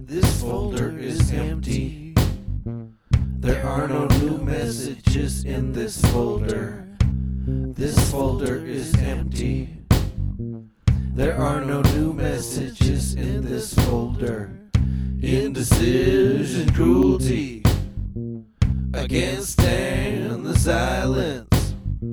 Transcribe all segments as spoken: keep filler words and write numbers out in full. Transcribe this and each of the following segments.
This folder is empty. There are no new messages in this folder. This folder is empty. There are no new messages in this folder. Indecision, cruelty. I can't stand the silence.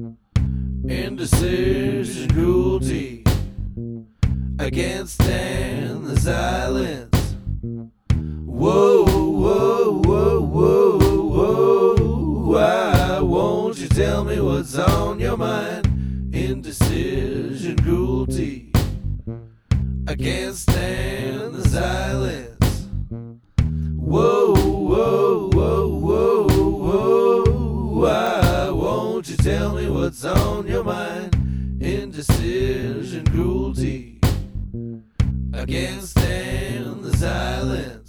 Indecision, cruelty. I can't stand the silence. Whoa, whoa, whoa, whoa, whoa. Why won't you tell me what's on your mind? Indecision, cruelty. I can't stand the silence. Whoa, whoa, whoa, whoa, whoa. Why won't you tell me what's on your mind? Indecision, cruelty. I can't stand the silence.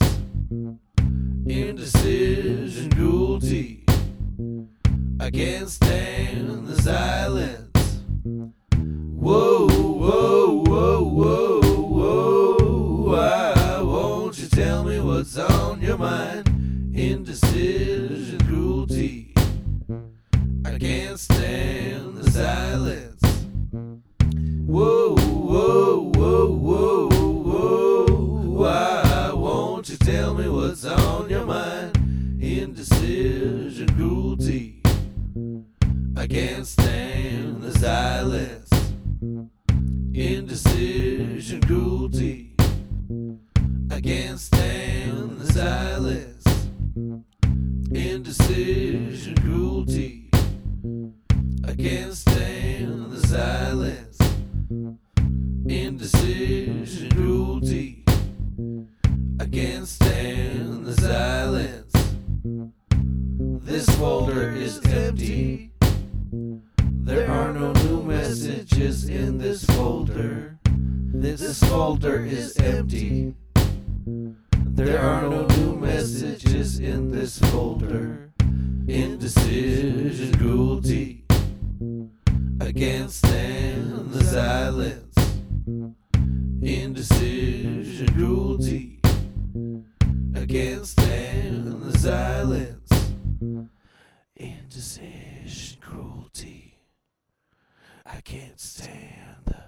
Indecision, cruelty. I can't stand the silence. Whoa, whoa, whoa, whoa, whoa. Why won't you tell me what's on your mind? Indecision, cruelty. I can't stand the silence. Whoa, whoa, whoa, whoa, whoa. Why won't you tell me what's on your mind? Indecision, cruelty. I can't stand the silence. Indecision, cruelty. I can't stand the silence. Indecision, cruelty. I can't stand the silence. Indecision, cruelty. I can't stand the silence. This folder is empty. There are no new messages in this folder. This folder is empty. There are no new messages in this folder. Indecision, cruelty. I can't stand the silence. Indecision, cruelty. I can't stand the silence. Indecision, cruelty. I can't stand the